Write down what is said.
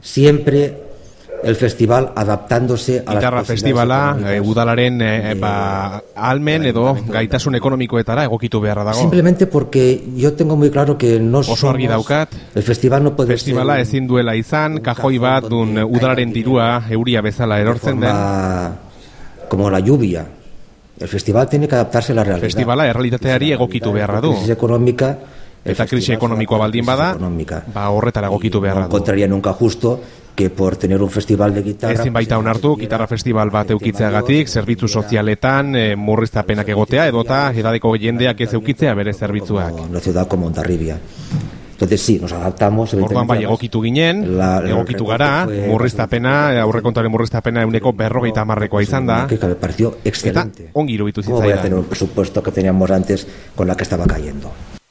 Siempre el festival adaptándose a Gitarra festivala udalaren ahalmen edo gaitasun ekonomikoetara egokitu beharra dago. Simplemente porque yo tengo muy claro que no oso argi daukat. El festival no puede festivala ser ezin duela izan kajoi bat dun udalaren dirua euria bezala erortzen den. Como la lluvia. El festival tiene que adaptarse a la realidad. Festivala errealitateari egokitu beharra du. Crisis económica. Eta krisi ekonomikoa baldin bada, horretara egokitu beharra du. No encontraría nunca justo que por tener un festival de guitarra... Ezin baita onartu, gitarra festival bat eukitzeagatik, zerbitzu sozialetan, murriztapenak egotea, edota edadeko jendeak ez eukitzea bere zerbitzuak. Una ciudad como Hondarribia. Entonces sí, nos adaptamos... Orduan bai, egokitu ginen, egokitu gara, murriztapena, aurrekontuaren murriztapena 150%koa izan da, eta ongi iruditu zitzaidan. ¿Cómo voy a tener un presupuesto que teníamos antes con la que estaba cayendo?